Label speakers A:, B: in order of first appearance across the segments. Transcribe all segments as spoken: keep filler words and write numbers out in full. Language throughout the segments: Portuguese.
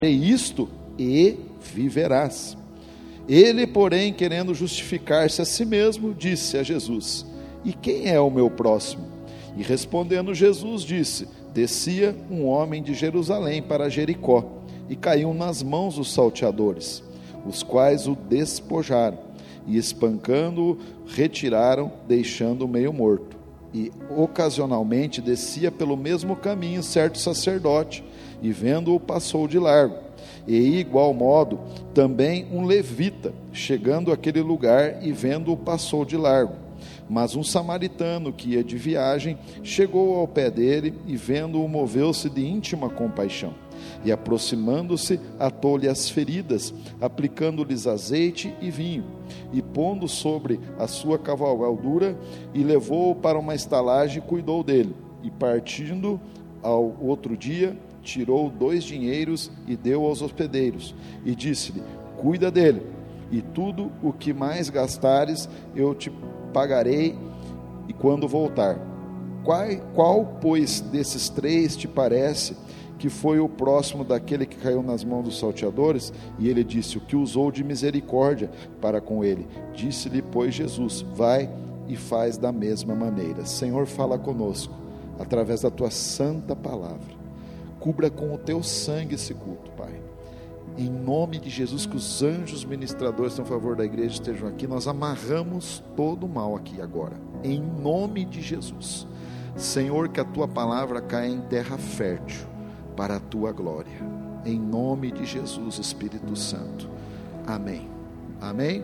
A: isto e viverás. Ele, porém, querendo justificar-se a si mesmo, disse a Jesus: e quem é o meu próximo? E respondendo Jesus, disse: descia um homem de Jerusalém para Jericó, e caiu nas mãos dos salteadores, os quais o despojaram, e espancando-o, retiraram, deixando-o meio morto. E ocasionalmente descia pelo mesmo caminho certo sacerdote, e vendo-o passou de largo. E igual modo também um levita, chegando àquele lugar e vendo-o passou de largo. Mas um samaritano que ia de viagem chegou ao pé dele e vendo-o moveu-se de íntima compaixão. E aproximando-se, atou-lhe as feridas, aplicando-lhes azeite e vinho, e pondo sobre a sua cavalgadura, e levou-o para uma estalagem e cuidou dele. E partindo ao outro dia, tirou dois dinheiros e deu aos hospedeiros, e disse-lhe: cuida dele, e tudo o que mais gastares eu te pagarei, e quando voltar. Qual, qual, pois, desses três te parece que foi o próximo daquele que caiu nas mãos dos salteadores? E ele disse: o que usou de misericórdia para com ele. Disse-lhe, pois, Jesus: vai e faz da mesma maneira. Senhor, fala conosco, através da tua santa palavra. Cubra com o teu sangue esse culto, Pai. Em nome de Jesus, que os anjos ministradores em favor da igreja estejam aqui. Nós amarramos todo o mal aqui agora, em nome de Jesus. Senhor, que a tua palavra caia em terra fértil, para a tua glória, em nome de Jesus, Espírito Santo, amém, amém.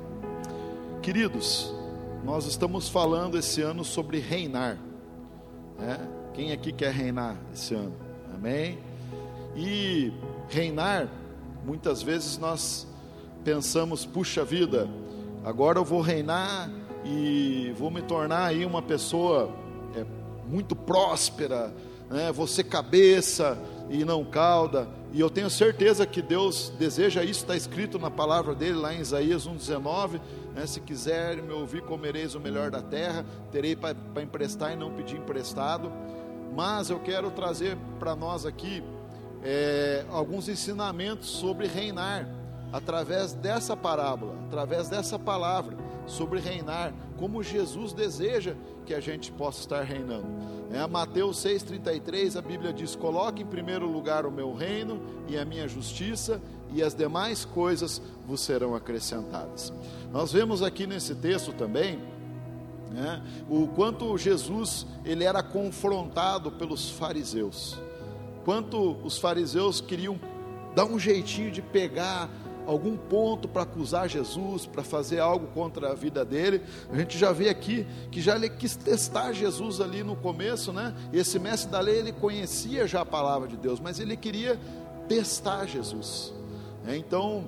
A: Queridos, nós estamos falando esse ano sobre reinar, né? Quem aqui quer reinar esse ano? Amém? E reinar, muitas vezes nós pensamos: puxa vida, agora eu vou reinar e vou me tornar aí uma pessoa é, muito próspera, né? Vou ser cabeça e não cauda. E eu tenho certeza que Deus deseja isso, está escrito na palavra dele lá em Isaías um, dezenove, né? Se quiser me ouvir, comereis o melhor da terra, terei para emprestar e não pedir emprestado. Mas eu quero trazer para nós aqui é, alguns ensinamentos sobre reinar, através dessa parábola, através dessa palavra, sobre reinar, como Jesus deseja que a gente possa estar reinando. É, Mateus seis, trinta e três, a Bíblia diz: coloque em primeiro lugar o meu reino e a minha justiça, e as demais coisas vos serão acrescentadas. Nós vemos aqui nesse texto também, né, o quanto Jesus ele era confrontado pelos fariseus, quanto os fariseus queriam dar um jeitinho de pegar algum ponto para acusar Jesus, para fazer algo contra a vida dele. A gente já vê aqui que já ele quis testar Jesus ali no começo, né? Esse mestre da lei, ele conhecia já a palavra de Deus, mas ele queria testar Jesus. Então,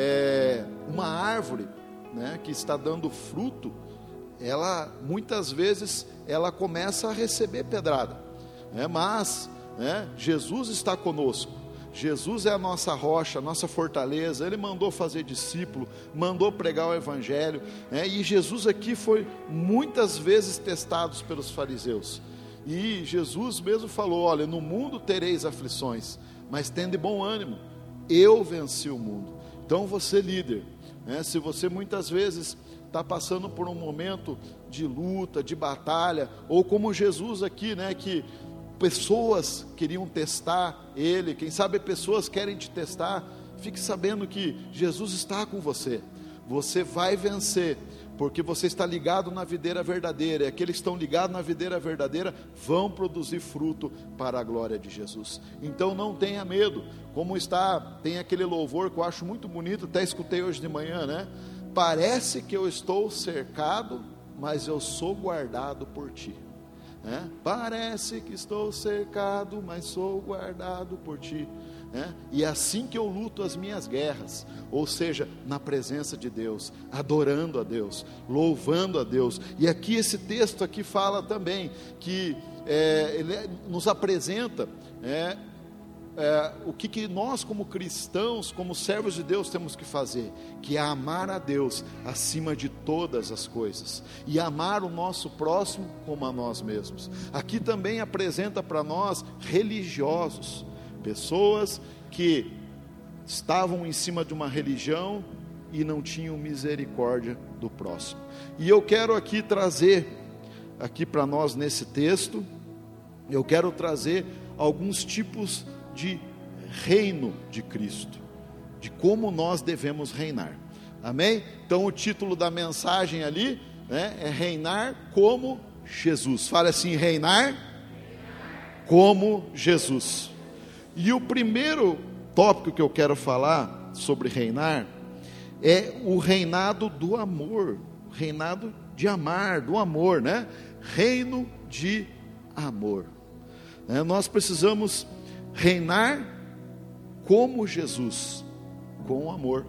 A: é, uma árvore, né, que está dando fruto, ela muitas vezes ela começa a receber pedrada, né? Mas, né, Jesus está conosco. Jesus é a nossa rocha, a nossa fortaleza. Ele mandou fazer discípulo, mandou pregar o evangelho, né? E Jesus aqui foi muitas vezes testado pelos fariseus, e Jesus mesmo falou: olha, no mundo tereis aflições, mas tende bom ânimo, eu venci o mundo. Então você, líder, né, se você muitas vezes está passando por um momento de luta, de batalha, ou como Jesus aqui, né, que pessoas queriam testar ele, quem sabe pessoas querem te testar, fique sabendo que Jesus está com você, você vai vencer, porque você está ligado na videira verdadeira, e aqueles que estão ligados na videira verdadeira vão produzir fruto para a glória de Jesus. Então não tenha medo, como está, tem aquele louvor que eu acho muito bonito, até escutei hoje de manhã, né? Parece que eu estou cercado, mas eu sou guardado por ti. É? Parece que estou cercado, mas sou guardado por ti. É? E é assim que eu luto as minhas guerras, ou seja, na presença de Deus, adorando a Deus, louvando a Deus. E aqui esse texto aqui fala também que é, ele nos apresenta é, é, o que, que nós como cristãos, como servos de Deus temos que fazer, que é amar a Deus acima de todas as coisas, e amar o nosso próximo como a nós mesmos. Aqui também apresenta para nós religiosos, pessoas que estavam em cima de uma religião e não tinham misericórdia do próximo. E eu quero aqui trazer, aqui para nós nesse texto, eu quero trazer alguns tipos de reino de Cristo, de como nós devemos reinar, amém? Então o título da mensagem ali, né, é reinar como Jesus. Fala assim, reinar como Jesus. E o primeiro tópico que eu quero falar sobre reinar é o reinado do amor, reinado de amar, do amor, né? Reino de amor. É, nós precisamos reinar como Jesus, com amor.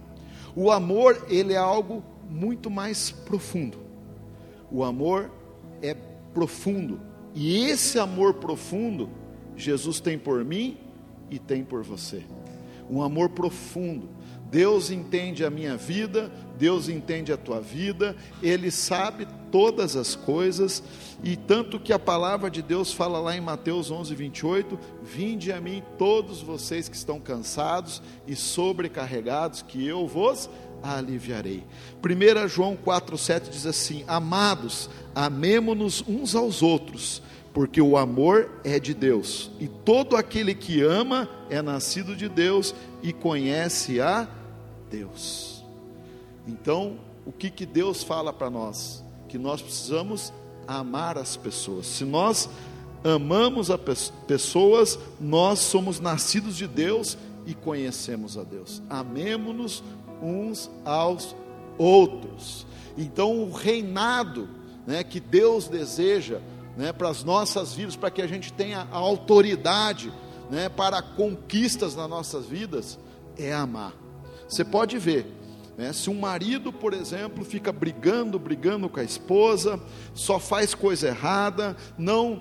A: O amor, ele é algo muito mais profundo. O amor é profundo. E esse amor profundo, Jesus tem por mim e tem por você. Um amor profundo. Deus entende a minha vida, Deus entende a tua vida, Ele sabe todas as coisas, e tanto que a palavra de Deus fala lá em Mateus onze, vinte e oito, vinde a mim todos vocês que estão cansados e sobrecarregados, que eu vos aliviarei. primeira João quatro, sete diz assim, amados, amemo-nos uns aos outros, porque o amor é de Deus, e todo aquele que ama é nascido de Deus e conhece a Deus. Então, o que que Deus fala para nós? Que nós precisamos amar as pessoas. Se nós amamos as pessoas, nós somos nascidos de Deus e conhecemos a Deus. Amemo-nos uns aos outros. Então, o reinado, né, que Deus deseja, né, para as nossas vidas, para que a gente tenha a autoridade, né, para conquistas nas nossas vidas, é amar. Você pode ver, né, se um marido, por exemplo, fica brigando, brigando com a esposa, só faz coisa errada, não,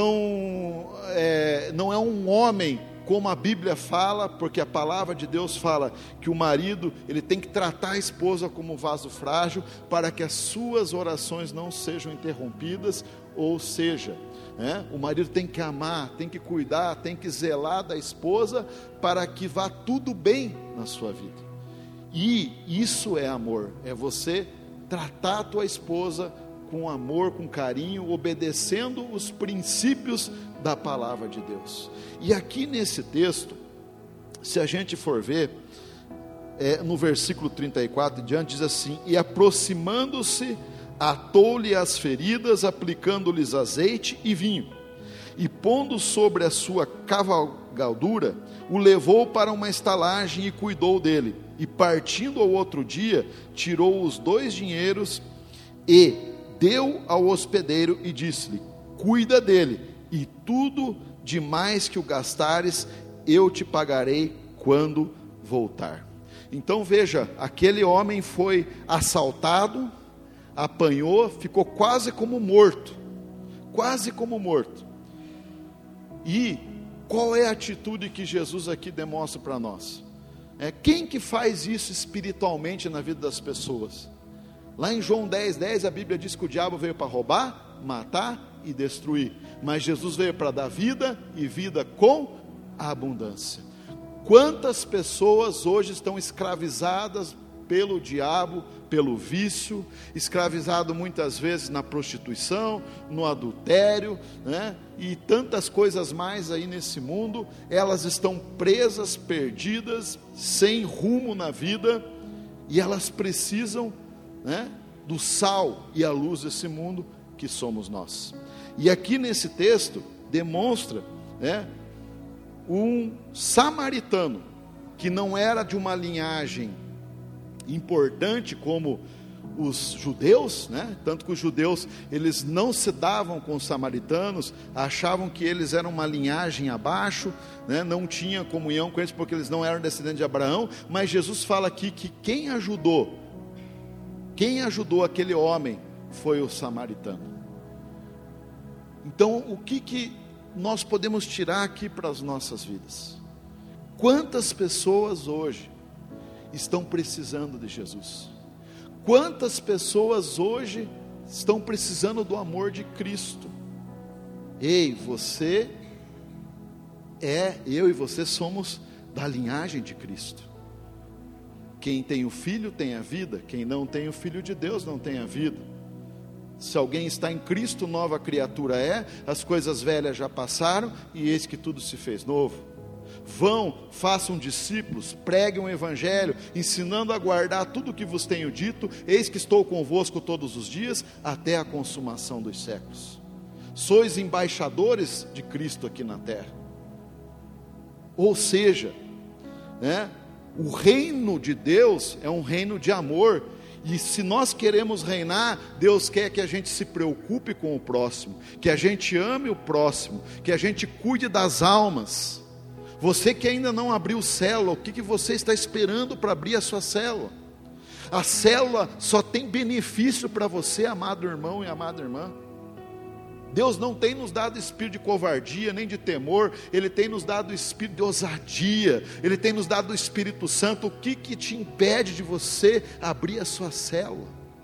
A: não, é, não é um homem como a Bíblia fala, porque a palavra de Deus fala que o marido, ele tem que tratar a esposa como um vaso frágil, para que as suas orações não sejam interrompidas, ou seja, né, o marido tem que amar, tem que cuidar, tem que zelar da esposa, para que vá tudo bem na sua vida. E isso é amor, é você tratar a tua esposa com amor, com carinho, obedecendo os princípios da palavra de Deus. E aqui nesse texto, se a gente for ver, é, no versículo trinta e quatro em diante, diz assim, e aproximando-se, atou-lhe as feridas, aplicando-lhes azeite e vinho, e pondo sobre a sua cavalgadura, o levou para uma estalagem e cuidou dele, e partindo ao outro dia, tirou os dois dinheiros e deu ao hospedeiro e disse-lhe, cuida dele, e tudo demais que o gastares, eu te pagarei quando voltar. Então veja, aquele homem foi assaltado, apanhou, ficou quase como morto, quase como morto. E qual é a atitude que Jesus aqui demonstra para nós? É, quem que faz isso espiritualmente na vida das pessoas? Lá em João dez, dez, a Bíblia diz que o diabo veio para roubar, matar e destruir, mas Jesus veio para dar vida, e vida com abundância. Quantas pessoas hoje estão escravizadas pelo diabo, pelo vício, escravizado muitas vezes na prostituição, no adultério, né? E tantas coisas mais aí nesse mundo, elas estão presas, perdidas, sem rumo na vida, e elas precisam, né, do sal e a luz desse mundo que somos nós. E aqui nesse texto demonstra, né, um samaritano que não era de uma linhagem importante como os judeus, né? Tanto que os judeus, eles não se davam com os samaritanos, achavam que eles eram uma linhagem abaixo, né? Não tinham comunhão com eles porque eles não eram descendentes de Abraão. Mas Jesus fala aqui que quem ajudou, quem ajudou aquele homem foi o samaritano. Então, o que que nós podemos tirar aqui para as nossas vidas? Quantas pessoas hoje estão precisando de Jesus? Quantas pessoas hoje estão precisando do amor de Cristo? Ei, você é, eu e você somos da linhagem de Cristo. Quem tem o Filho tem a vida, quem não tem o Filho de Deus não tem a vida. Se alguém está em Cristo, nova criatura é, as coisas velhas já passaram, e eis que tudo se fez novo. Vão, façam discípulos, preguem o Evangelho, ensinando a guardar tudo o que vos tenho dito, eis que estou convosco todos os dias, até a consumação dos séculos. Sois embaixadores de Cristo aqui na terra. Ou seja, né, o reino de Deus é um reino de amor, e se nós queremos reinar, Deus quer que a gente se preocupe com o próximo, que a gente ame o próximo, que a gente cuide das almas. Você que ainda não abriu célula, o que, que você está esperando para abrir a sua célula? A célula só tem benefício para você, amado irmão e amada irmã. Deus não tem nos dado espírito de covardia, nem de temor, Ele tem nos dado espírito de ousadia, Ele tem nos dado o Espírito Santo. O que, que te impede de você abrir a sua célula?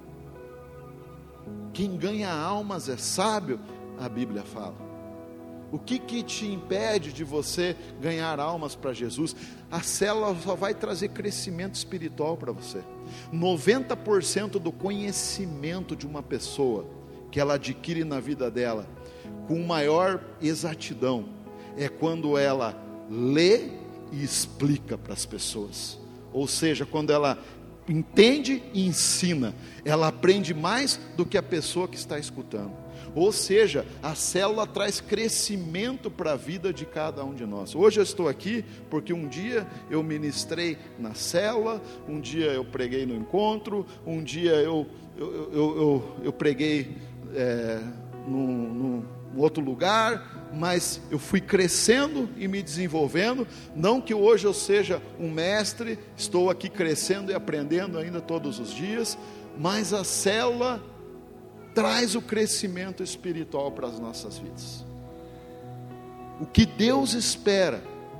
A: Quem ganha almas é sábio, a Bíblia fala. O que, que te impede de você ganhar almas para Jesus? A célula só vai trazer crescimento espiritual para você. noventa por cento do conhecimento de uma pessoa que ela adquire na vida dela, com maior exatidão, é quando ela lê e explica para as pessoas. Ou seja, quando ela entende e ensina, ela aprende mais do que a pessoa que está escutando. Ou seja, a célula traz crescimento para a vida de cada um de nós. Hoje eu estou aqui porque um dia eu ministrei na célula, um dia eu preguei no encontro, um dia eu, eu, eu, eu, eu preguei é, num, num outro lugar, mas eu fui crescendo e me desenvolvendo. Não que hoje eu seja um mestre, estou aqui crescendo e aprendendo ainda todos os dias, mas a célula traz o crescimento espiritual para as nossas vidas. O que Deus espera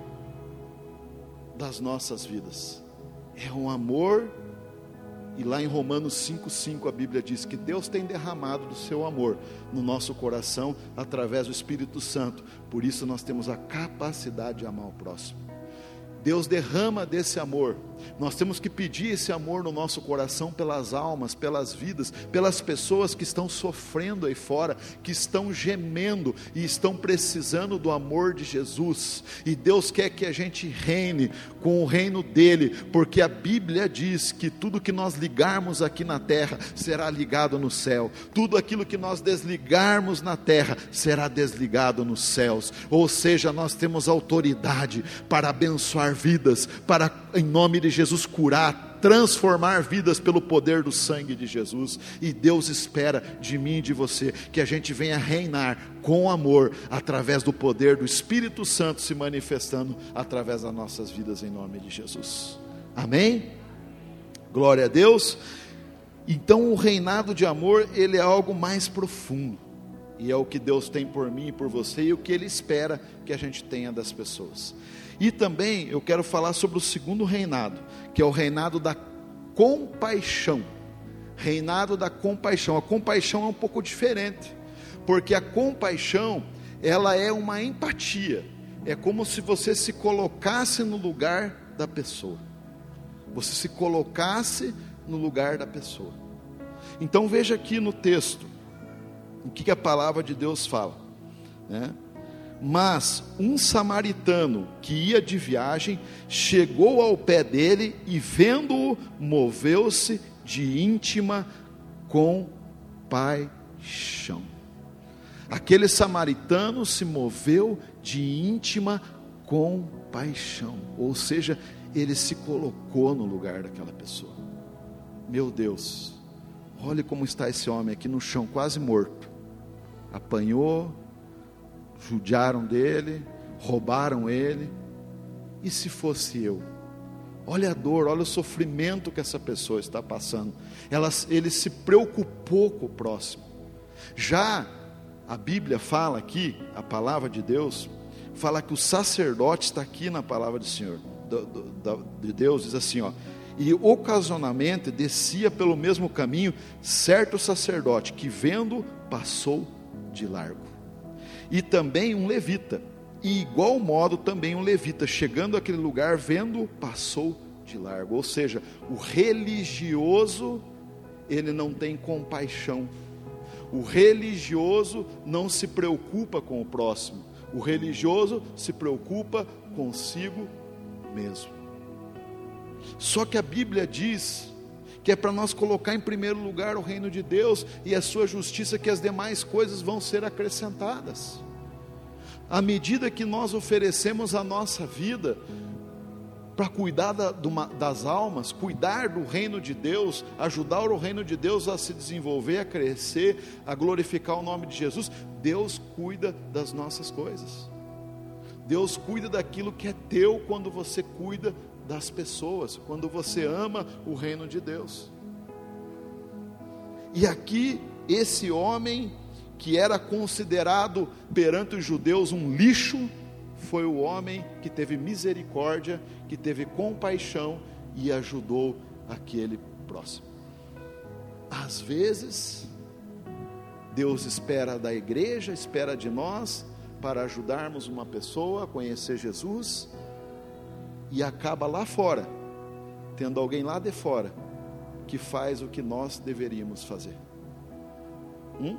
A: das nossas vidas é um amor, e lá em Romanos cinco, cinco a Bíblia diz que Deus tem derramado do seu amor no nosso coração através do Espírito Santo. Por isso nós temos a capacidade de amar o próximo. Deus derrama desse amor. Nós temos que pedir esse amor no nosso coração pelas almas, pelas vidas, pelas pessoas que estão sofrendo aí fora, que estão gemendo e estão precisando do amor de Jesus. E Deus quer que a gente reine com o reino dele, porque a Bíblia diz que tudo que nós ligarmos aqui na terra será ligado no céu. Tudo aquilo que nós desligarmos na terra será desligado nos céus. Ou seja, nós temos autoridade para abençoar vidas, para em nome de Jesus curar, transformar vidas pelo poder do sangue de Jesus. E Deus espera de mim e de você que a gente venha reinar com amor, através do poder do Espírito Santo se manifestando através das nossas vidas, em nome de Jesus. Amém? Glória a Deus. Então o reinado de amor, ele é algo mais profundo, e é o que Deus tem por mim e por você, e o que Ele espera que a gente tenha das pessoas. E também eu quero falar sobre o segundo reinado, que é o reinado da compaixão. Reinado da compaixão. A compaixão é um pouco diferente, porque a compaixão, ela é uma empatia. É como se você se colocasse no lugar da pessoa. Você se colocasse no lugar da pessoa. Então veja aqui no texto, o que a palavra de Deus fala, né? Mas um samaritano que ia de viagem chegou ao pé dele e, vendo-o, moveu-se de íntima compaixão. Aquele samaritano se moveu de íntima compaixão, ou seja, ele se colocou no lugar daquela pessoa. Meu Deus, olhe como está esse homem aqui no chão, quase morto. Apanhou, judiaram dele, roubaram ele. E se fosse eu? Olha a dor, olha o sofrimento que essa pessoa está passando. Ela, ele se preocupou com o próximo. Já a Bíblia fala aqui, a palavra de Deus fala que o sacerdote, está aqui na palavra do Senhor, do, do, de Deus, diz assim, ó: e ocasionalmente descia pelo mesmo caminho certo sacerdote, que vendo, passou de largo. E também um levita, E igual modo também um levita, chegando àquele lugar, vendo, passou de largo. Ou seja, o religioso, ele não tem compaixão. O religioso não se preocupa com o próximo. O religioso se preocupa consigo mesmo. Só que a Bíblia diz que é para nós colocar em primeiro lugar o reino de Deus e a sua justiça, que as demais coisas vão ser acrescentadas. À medida que nós oferecemos a nossa vida para cuidar da, das almas, cuidar do reino de Deus, ajudar o reino de Deus a se desenvolver, a crescer, a glorificar o nome de Jesus, Deus cuida das nossas coisas. Deus cuida daquilo que é teu quando você cuida das pessoas, quando você ama o reino de Deus. E aqui, esse homem que era considerado perante os judeus um lixo, foi o homem que teve misericórdia, que teve compaixão e ajudou aquele próximo. Às vezes, Deus espera da igreja, espera de nós, para ajudarmos uma pessoa a conhecer Jesus, e acaba lá fora, tendo alguém lá de fora, que faz o que nós deveríamos fazer. Hum?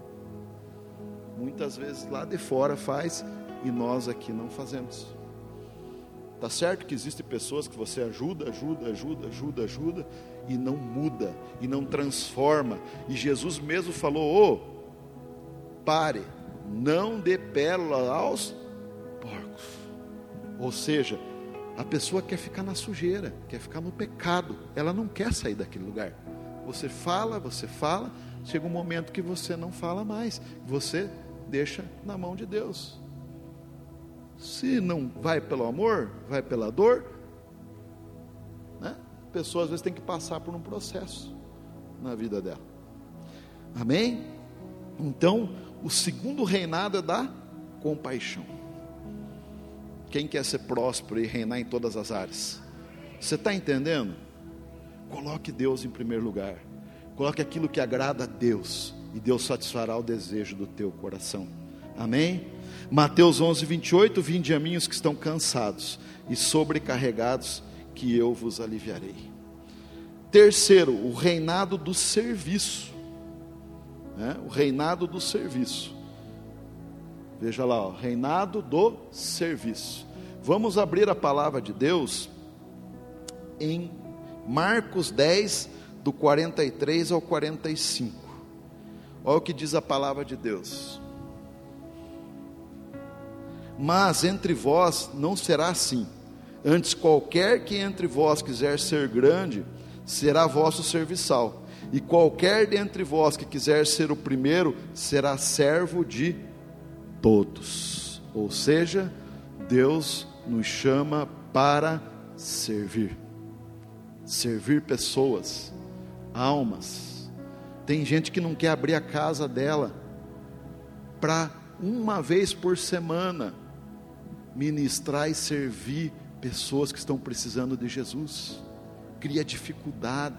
A: Muitas vezes lá de fora faz, e nós aqui não fazemos. Está certo que existem pessoas que você ajuda, ajuda, ajuda, ajuda, ajuda, e não muda, e não transforma. E Jesus mesmo falou: ô, pare, não dê pérola aos porcos. Ou seja, a pessoa quer ficar na sujeira, quer ficar no pecado, ela não quer sair daquele lugar. Você fala, você fala, chega um momento que você não fala mais, você deixa na mão de Deus. Se não vai pelo amor, vai pela dor, né? A pessoa às vezes tem que passar por um processo na vida dela. Amém? Então, o segundo reinado é da compaixão. Quem quer ser próspero e reinar em todas as áreas? Você está entendendo? Coloque Deus em primeiro lugar. Coloque aquilo que agrada a Deus, e Deus satisfará o desejo do teu coração. Amém? Mateus onze, vinte e oito, vinde a mim os que estão cansados e sobrecarregados, que eu vos aliviarei. Terceiro, o reinado do serviço, né? O reinado do serviço. Veja lá, ó, reinado do serviço. Vamos abrir a palavra de Deus em Marcos dez, do quarenta e três ao quarenta e cinco. Olha o que diz a palavra de Deus. Mas entre vós não será assim. Antes, qualquer que entre vós quiser ser grande, será vosso serviçal. E qualquer dentre vós que quiser ser o primeiro, será servo de todos. Ou seja, Deus nos chama para servir. Servir pessoas, almas. Tem gente que não quer abrir a casa dela para uma vez por semana ministrar e servir pessoas que estão precisando de Jesus. Cria dificuldade,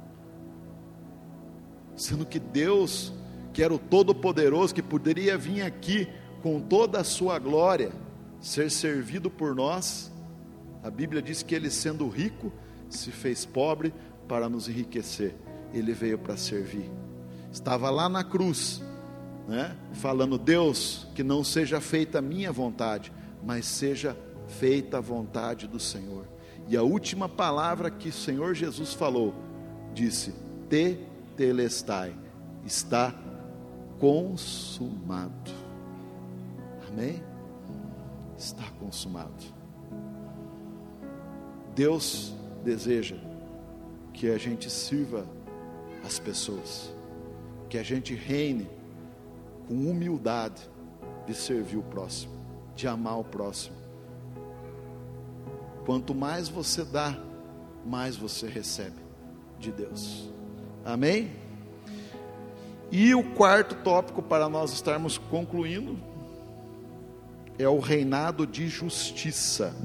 A: sendo que Deus, que era o Todo-Poderoso, que poderia vir aqui com toda a sua glória, ser servido por nós. A Bíblia diz que Ele, sendo rico, se fez pobre para nos enriquecer. Ele veio para servir. Estava lá na cruz, né, falando: Deus, que não seja feita a minha vontade, mas seja feita a vontade do Senhor. E a última palavra que o Senhor Jesus falou, disse: tetelestai, está consumado. Amém? Está consumado. Deus deseja que a gente sirva as pessoas, que a gente reine com humildade de servir o próximo, de amar o próximo. Quanto mais você dá, mais você recebe de Deus. Amém? E o quarto tópico, para nós estarmos concluindo, é o reinado de justiça.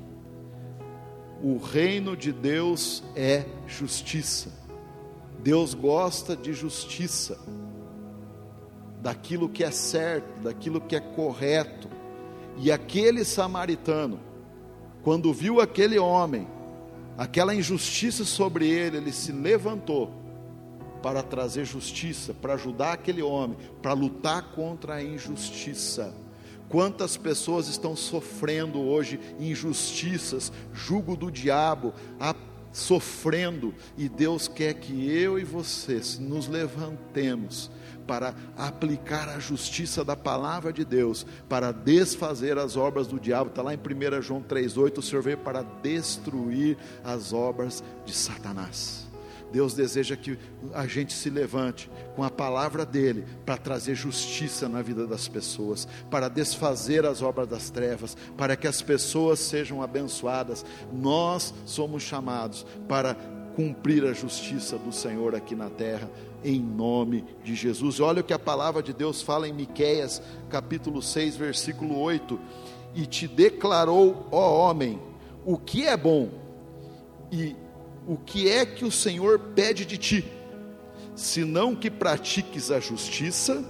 A: O reino de Deus é justiça. Deus gosta de justiça, daquilo que é certo, daquilo que é correto. E aquele samaritano, quando viu aquele homem, aquela injustiça sobre ele, ele se levantou para trazer justiça, para ajudar aquele homem, para lutar contra a injustiça. Quantas pessoas estão sofrendo hoje injustiças, jugo do diabo, a, sofrendo, e Deus quer que eu e vocês nos levantemos para aplicar a justiça da palavra de Deus, para desfazer as obras do diabo. Está lá em primeira João três oito, o Senhor veio para destruir as obras de Satanás. Deus deseja que a gente se levante com a palavra dele para trazer justiça na vida das pessoas, para desfazer as obras das trevas, para que as pessoas sejam abençoadas. Nós somos chamados para cumprir a justiça do Senhor aqui na terra, em nome de Jesus. Olha o que a palavra de Deus fala em Miqueias, capítulo seis, versículo oito: e te declarou, ó homem, o que é bom, e o que é que o Senhor pede de ti, senão que pratiques a justiça,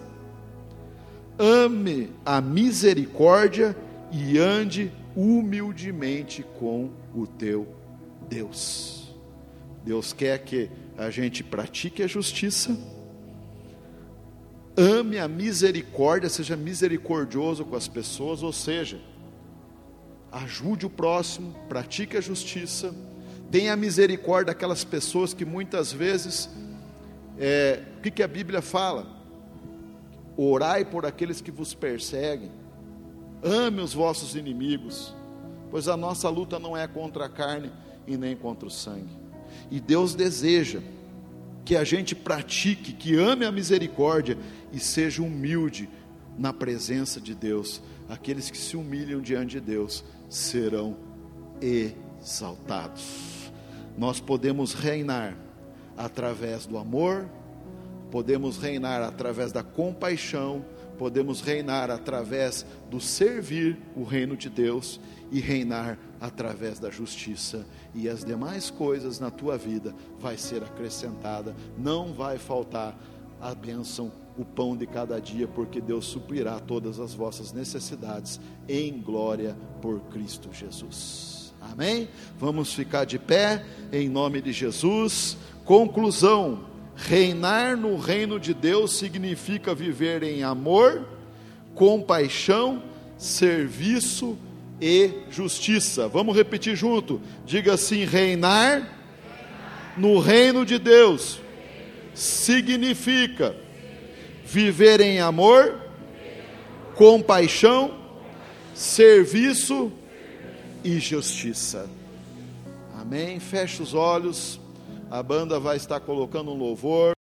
A: ame a misericórdia e ande humildemente com o teu Deus. Deus quer que a gente pratique a justiça, ame a misericórdia, seja misericordioso com as pessoas, ou seja, ajude o próximo, pratique a justiça, tenha misericórdia daquelas pessoas que muitas vezes, é, o que, que a Bíblia fala? Orai por aqueles que vos perseguem, ame os vossos inimigos, pois a nossa luta não é contra a carne e nem contra o sangue. E Deus deseja que a gente pratique, que ame a misericórdia e seja humilde na presença de Deus. Aqueles que se humilham diante de Deus serão exaltados. Nós podemos reinar através do amor, podemos reinar através da compaixão, podemos reinar através do servir o reino de Deus e reinar através da justiça, e as demais coisas na tua vida vai ser acrescentada, não vai faltar a bênção, o pão de cada dia, porque Deus suprirá todas as vossas necessidades em glória por Cristo Jesus. Amém? Vamos ficar de pé em nome de Jesus. Conclusão: reinar no reino de Deus significa viver em amor, compaixão, serviço e justiça. Vamos repetir junto. Diga assim: reinar no reino de Deus significa viver em amor, compaixão, serviço e justiça. Amém? Feche os olhos. A banda vai estar colocando um louvor.